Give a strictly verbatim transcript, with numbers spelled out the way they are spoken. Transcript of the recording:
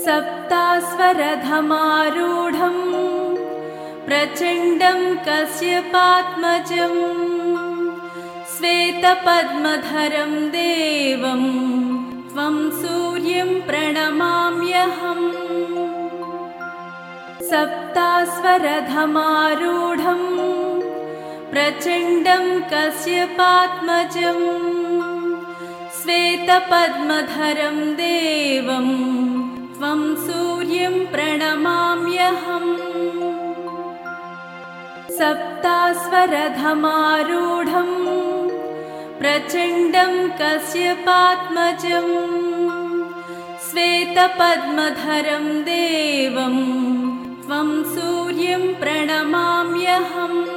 सप्तास्वरधमारूढं प्रचण्डं कश्यपात्मजं श्वेतपद्मधरं देवं त्वं सूर्यं प्रणमाम्यहम्। सप्तास्वरधमारूढं प्रचण्डं कश्यपात्मजं श्वेतपद्मधरं देवं त्वं सूर्यं प्रणमाम्यहम्। सप्तास्वरधमारूढं प्रचण्डं कश्यपात्मजं श्वेतपद्मधरं देवं त्वं सूर्यं प्रणमाम्यहम्।